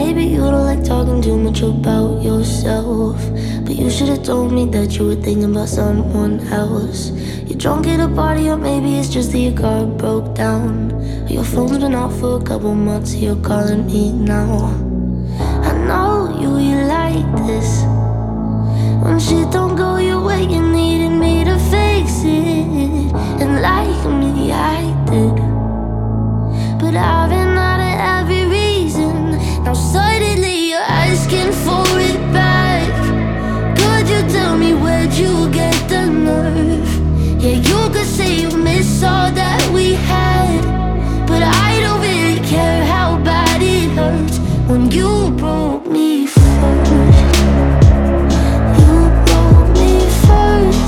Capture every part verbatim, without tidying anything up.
maybe you don't like talking too much about yourself, but you should've told me that you were thinking about someone else. You're drunk at a party, or maybe it's just that your car broke down, or your phone's been off for a couple months, so you're calling me now. I know you, you like this. When shit don't go your way, you needed me to fix it. And like me, I did, but I've been out of every reason. Now suddenly you're asking for it back. Could you tell me where'd you get the nerve? Yeah, you could say you miss all that we had, but I don't really care how bad it hurts when you broke me first. You broke me first.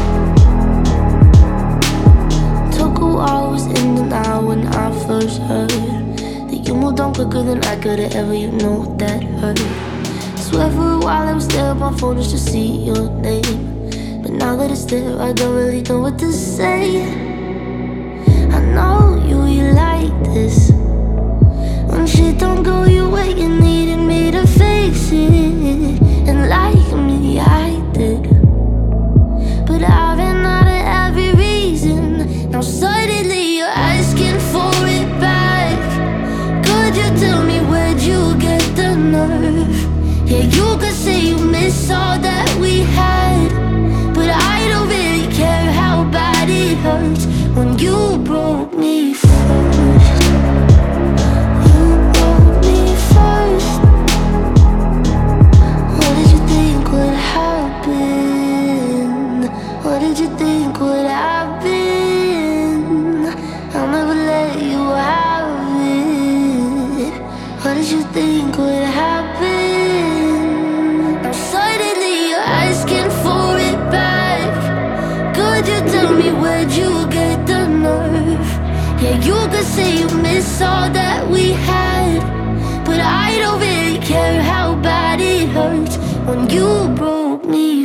Took a while, was in denial when I first heard that you moved on quicker than I could've ever, you know that hurt. Swear for a while I was there on my phone just to see your name, but now that it's there, I don't really know what to say. I know you, you like this. When shit don't go your way, you needed me to fix it. And like me, I did, but I've been out of every reason. Now suddenly you're asking for it back. Could you tell me where'd you get the nerve? Yeah, you could say you miss all that we had, but I don't really care how bad it hurts when you broke me first. You broke me first. What did you think would happen? What did you think would happen? I'll never let you have it. What did you think would happen? Now suddenly you're asking for it back. Could you tell me where'd you get the nerve? Yeah, you could say you miss all that we had, but I don't really care how bad it hurts when you broke me